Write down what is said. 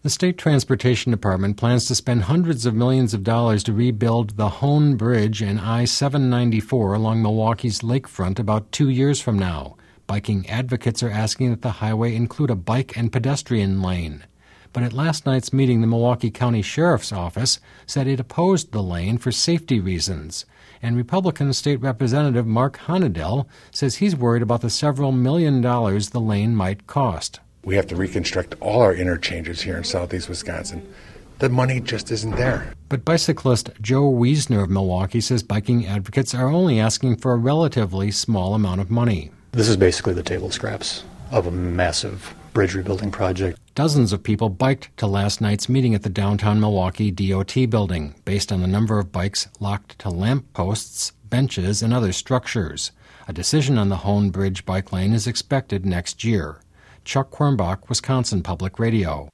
The State Transportation Department plans to spend hundreds of millions of dollars to rebuild the Hone Bridge and I-794 along Milwaukee's lakefront about 2 years from now. Biking advocates are asking that the highway include a bike and pedestrian lane. But at last night's meeting, the Milwaukee County Sheriff's Office said it opposed the lane for safety reasons. And Republican State Representative Mark Honedel says he's worried about the several $1 million the lane might cost. We have to reconstruct all our interchanges here in southeast Wisconsin. The money just isn't there. But bicyclist Joe Wiesner of Milwaukee says biking advocates are only asking for a relatively small amount of money. This is basically the table scraps of a massive bridge rebuilding project. Dozens of people biked to last night's meeting at the downtown Milwaukee DOT building, based on the number of bikes locked to lamp posts, benches, and other structures. A decision on the Hone Bridge bike lane is expected next year. Chuck Quirmbach, Wisconsin Public Radio.